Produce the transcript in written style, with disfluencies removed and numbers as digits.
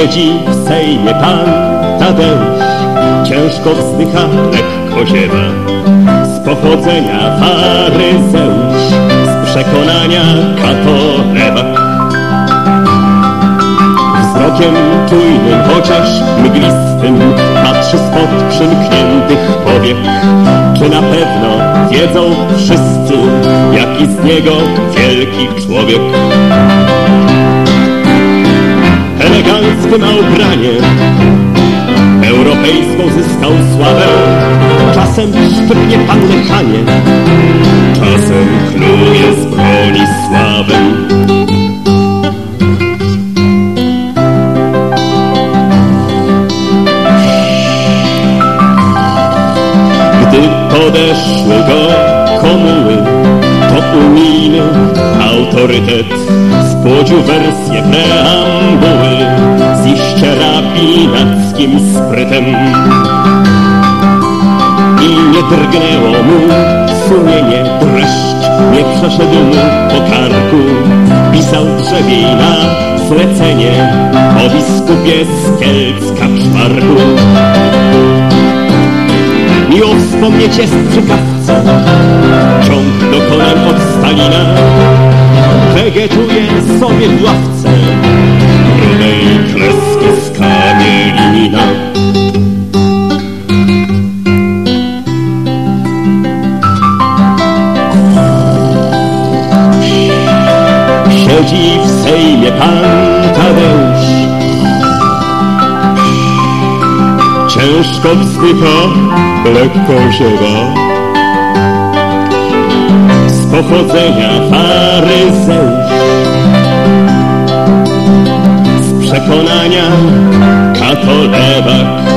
Siedzi w Sejmie pan Tadeusz, ciężko wzdycha, lekko ziewa. Z pochodzenia faryzeusz, z przekonania katolewak. Wzrokiem czujnym, chociaż mglistym, patrzy spod przymkniętych powiek. Czy na pewno wiedzą wszyscy, jaki z niego wielki człowiek? Eleganckie ma ubranie, europejską zyskał sławę. Czasem szczypnie pan lechanie, czasem knuje z broni sławę. Gdy podeszły do komuły, to unijny autorytet spłodził wersję preambuły z iście rabinackim sprytem. I nie drgnęło mu sumienie, dreszcz nie przeszedł mu po karku. Pisał drzewiej na zlecenie o biskupie z Kielc-Kaczmarku. Miło wspomnieć jest przy kawce ciąg do kolan od Stalina. Wegetuje sobie w ławce rudej kreski z kamienina. Siedzi w Sejmie pan Tadeusz, ciężko wzdycha, lekko ziewa. Z pochodzenia faryzeusz, z przekonania katolewak.